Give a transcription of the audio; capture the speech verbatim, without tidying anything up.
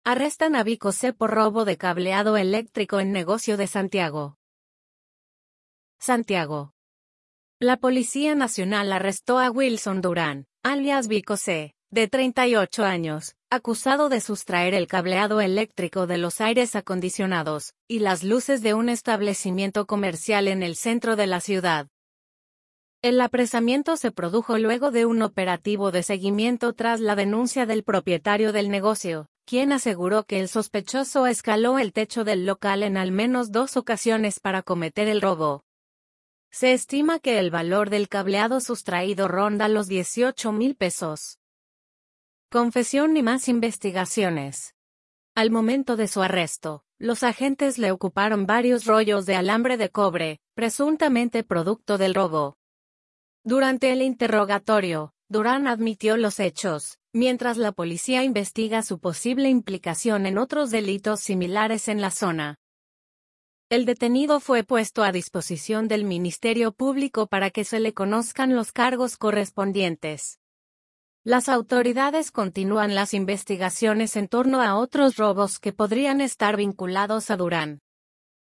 Arrestan a Vico C por robo de cableado eléctrico en negocio de Santiago. Santiago. La Policía Nacional arrestó a Wilson Durán, alias Vico C, de treinta y ocho años, acusado de sustraer el cableado eléctrico de los aires acondicionados y las luces de un establecimiento comercial en el centro de la ciudad. El apresamiento se produjo luego de un operativo de seguimiento tras la denuncia del propietario del negocio, quien aseguró que el sospechoso escaló el techo del local en al menos dos ocasiones para cometer el robo. Se estima que el valor del cableado sustraído ronda los dieciocho mil pesos. Confesión y más investigaciones. Al momento de su arresto, los agentes le ocuparon varios rollos de alambre de cobre, presuntamente producto del robo. Durante el interrogatorio, Durán admitió los hechos, mientras la policía investiga su posible implicación en otros delitos similares en la zona. El detenido fue puesto a disposición del Ministerio Público para que se le conozcan los cargos correspondientes. Las autoridades continúan las investigaciones en torno a otros robos que podrían estar vinculados a Durán.